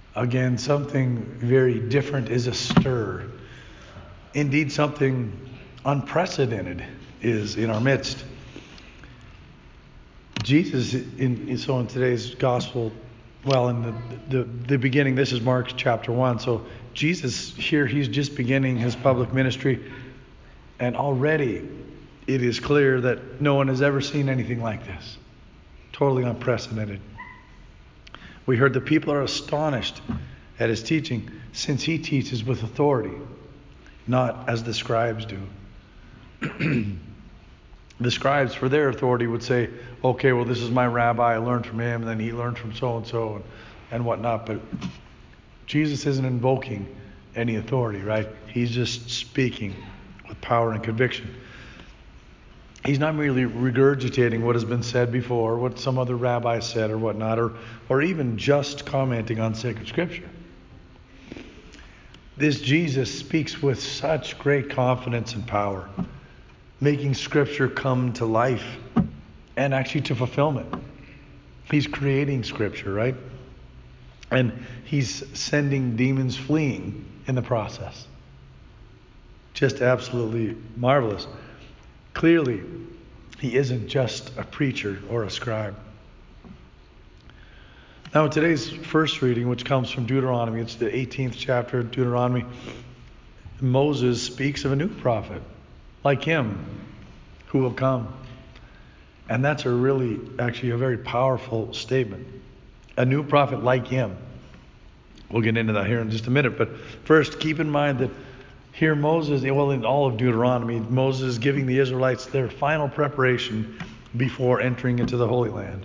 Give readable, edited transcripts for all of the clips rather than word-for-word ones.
Again, something very different is astir. Indeed, something unprecedented is in our midst. Jesus, in today's gospel, well, in the beginning, this is Mark chapter 1. So Jesus here, he's just beginning his public ministry. And already it is clear that no one has ever seen anything like this. Totally unprecedented. We heard the people are astonished at his teaching, since he teaches with authority, not as the scribes do. The scribes, for their authority, would say, okay, well, this is my rabbi, I learned from him, and then he learned from so-and-so and whatnot. But Jesus isn't invoking any authority, right? He's just speaking with power and conviction. He's not merely regurgitating what has been said before, what some other rabbi said or whatnot, or even just commenting on sacred scripture. This Jesus speaks with such great confidence and power, making scripture come to life and actually to fulfillment. He's creating scripture, right? And he's sending demons fleeing in the process. Just absolutely marvelous. Clearly, he isn't just a preacher or a scribe. Now, in today's first reading, which comes from Deuteronomy, it's the 18th chapter of Deuteronomy, Moses speaks of a new prophet, like him, who will come. And that's actually a very powerful statement. A new prophet like him. We'll get into that here in just a minute. But first, keep in mind that here Moses, well, in all of Deuteronomy, Moses is giving the Israelites their final preparation before entering into the Holy Land.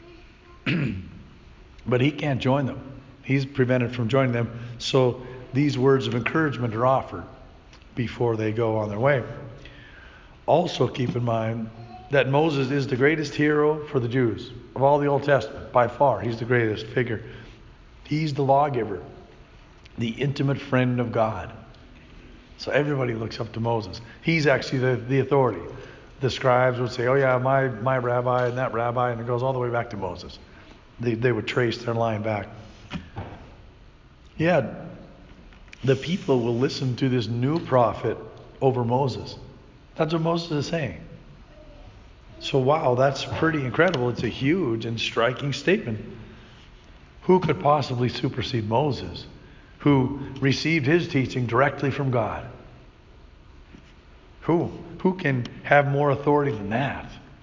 But he can't join them. He's prevented from joining them. So these words of encouragement are offered before they go on their way. Also keep in mind that Moses is the greatest hero for the Jews of all the Old Testament. By far, he's the greatest figure. He's the lawgiver, the intimate friend of God. So everybody looks up to Moses. He's actually the authority. The scribes would say, oh yeah, my rabbi and that rabbi, and it goes all the way back to Moses. They would trace their line back. Yeah, the people will listen to this new prophet over Moses. That's what Moses is saying. So wow, that's pretty incredible. It's a huge and striking statement. Who could possibly supersede Moses, who received his teaching directly from God? Who can have more authority than that?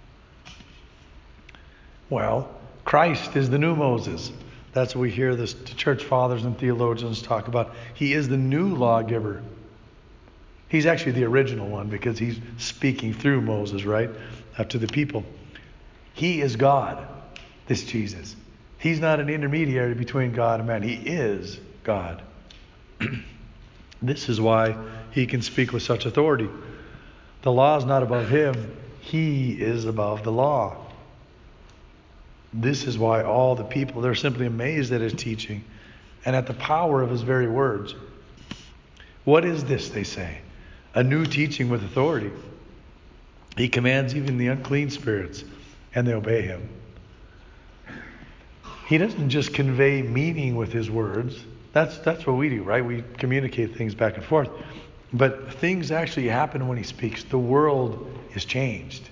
Well, Christ is the new Moses. That's what we hear the church fathers and theologians talk about. He is the new lawgiver. He's actually the original one because he's speaking through Moses, right? To the people. He is God, this Jesus. He's not an intermediary between God and man. He is God. This is why he can speak with such authority. The law is not above him. He is above the law. This is why all the people, they're simply amazed at his teaching and at the power of his very words. What is this, they say? A new teaching with authority. He commands even the unclean spirits, and they obey him. He doesn't just convey meaning with his words. That's what we do, right? We communicate things back and forth. But things actually happen when he speaks. The world is changed.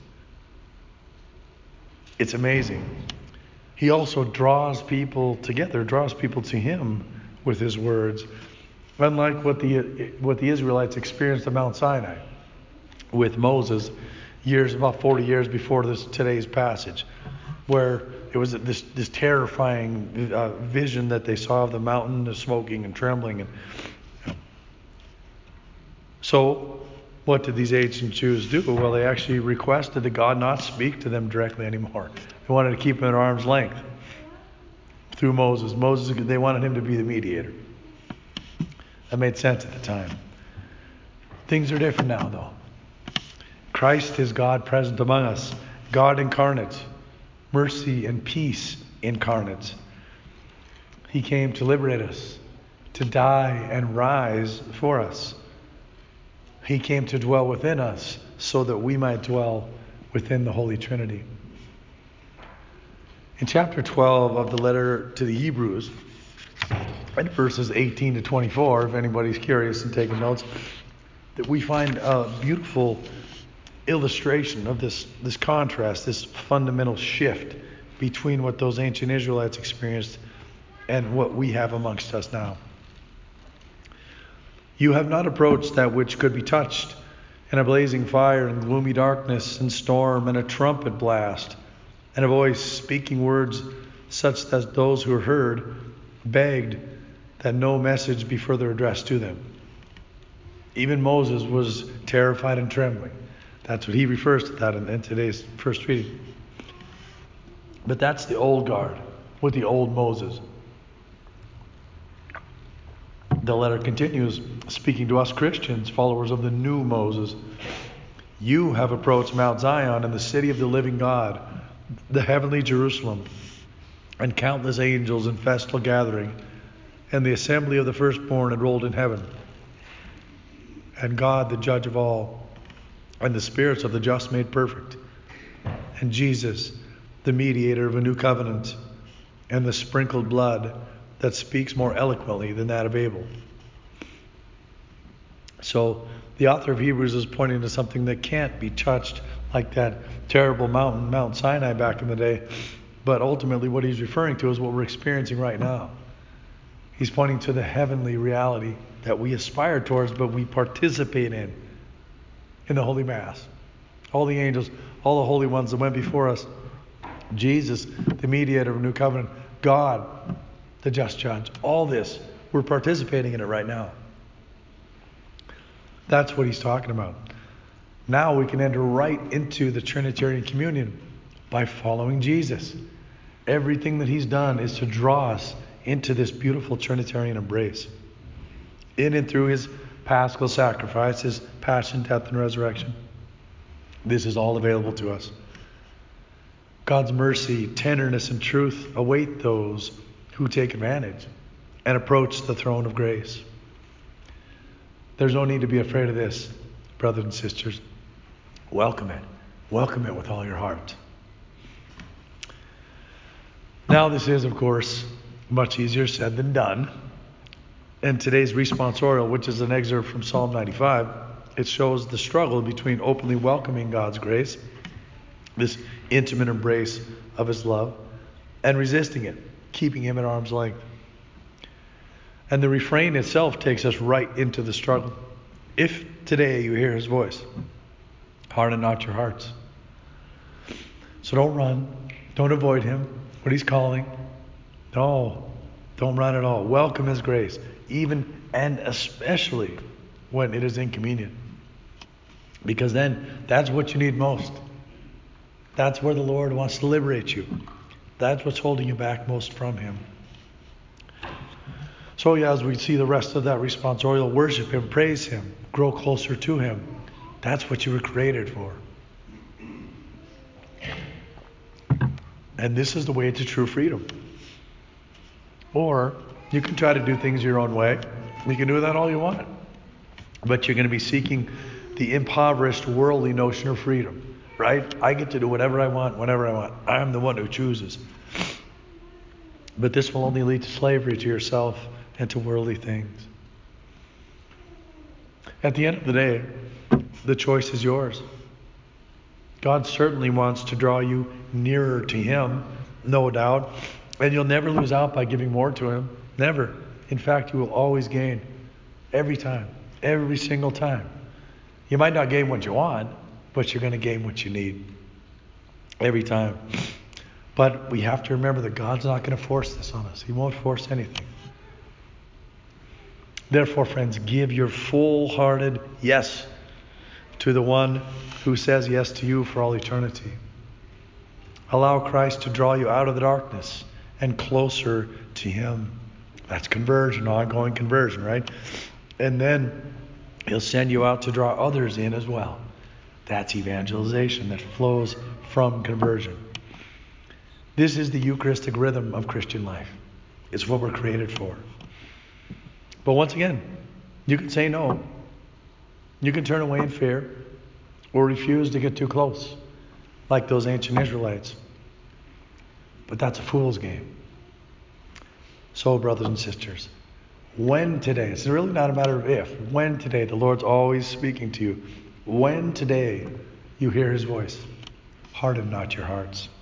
It's amazing. He also draws people together, draws people to him with his words. Unlike what the Israelites experienced at Mount Sinai with Moses, about 40 years before today's passage, where it was this terrifying vision that they saw of the mountain, the smoking and trembling. So what did these ancient Jews do? Well, they actually requested that God not speak to them directly anymore. They wanted to keep him at arm's length through Moses. They wanted him to be the mediator. That made sense at the time. Things are different now, though. Christ is God present among us, God incarnate, mercy and peace incarnate. He came to liberate us, to die and rise for us. He came to dwell within us so that we might dwell within the Holy Trinity. In chapter 12 of the letter to the Hebrews, in verses 18 to 24, if anybody's curious and taking notes, that we find a beautiful illustration of this contrast, this fundamental shift between what those ancient Israelites experienced and what we have amongst us now. You have not approached that which could be touched, and a blazing fire and gloomy darkness and storm and a trumpet blast and a voice speaking words such as those who heard begged that no message be further addressed to them. Even Moses was terrified and trembling. That's what he refers to that in today's first reading. But that's the old guard with the old Moses. The letter continues, speaking to us Christians, followers of the new Moses. You have approached Mount Zion and the city of the living God, the heavenly Jerusalem, and countless angels in festal gathering, and the assembly of the firstborn enrolled in heaven, and God, the judge of all, and the spirits of the just made perfect, and Jesus, the mediator of a new covenant, and the sprinkled blood that speaks more eloquently than that of Abel. So the author of Hebrews is pointing to something that can't be touched, like that terrible mountain, Mount Sinai back in the day. But ultimately what he's referring to is what we're experiencing right now. He's pointing to the heavenly reality that we aspire towards, but we participate in the Holy Mass. All the angels, all the holy ones that went before us, Jesus, the mediator of a new covenant, God, the just judge, all this, we're participating in it right now. That's what he's talking about. Now we can enter right into the Trinitarian communion by following Jesus. Everything that he's done is to draw us into this beautiful Trinitarian embrace. In and through his paschal sacrifice, his passion, death, and resurrection. This is all available to us. God's mercy, tenderness, and truth await those who take advantage and approach the throne of grace. There's no need to be afraid of this, brothers and sisters. Welcome it. Welcome it with all your heart. Now this is, of course, much easier said than done. In today's responsorial, which is an excerpt from Psalm 95, it shows the struggle between openly welcoming God's grace, this intimate embrace of his love, and resisting it, keeping him at arm's length. And the refrain itself takes us right into the struggle. If today you hear his voice, harden not your hearts. So don't run. Don't avoid him when he's calling. No, don't run at all. Welcome his grace, even and especially when it is inconvenient. Because then that's what you need most. That's where the Lord wants to liberate you. That's what's holding you back most from him. So as we see the rest of that responsorial, worship him, praise him, grow closer to him. That's what you were created for. And this is the way to true freedom. Or you can try to do things your own way. You can do that all you want. But you're going to be seeking the impoverished worldly notion of freedom, right? I get to do whatever I want, whenever I want. I'm the one who chooses. But this will only lead to slavery to yourself and to worldly things. At the end of the day, the choice is yours. God certainly wants to draw you nearer to him, no doubt. And you'll never lose out by giving more to him. Never. In fact, you will always gain. Every time. Every single time. You might not gain what you want, but you're going to gain what you need. Every time. But we have to remember that God's not going to force this on us. He won't force anything. Therefore, friends, give your full-hearted yes to the one who says yes to you for all eternity. Allow Christ to draw you out of the darkness and closer to him. That's conversion, ongoing conversion, right? And then he'll send you out to draw others in as well. That's evangelization that flows from conversion. This is the Eucharistic rhythm of Christian life. It's what we're created for. But once again, you can say no. You can turn away in fear or refuse to get too close, like those ancient Israelites. But that's a fool's game. So, brothers and sisters, when today, it's really not a matter of if, when today, the Lord's always speaking to you. When today you hear his voice, harden not your hearts.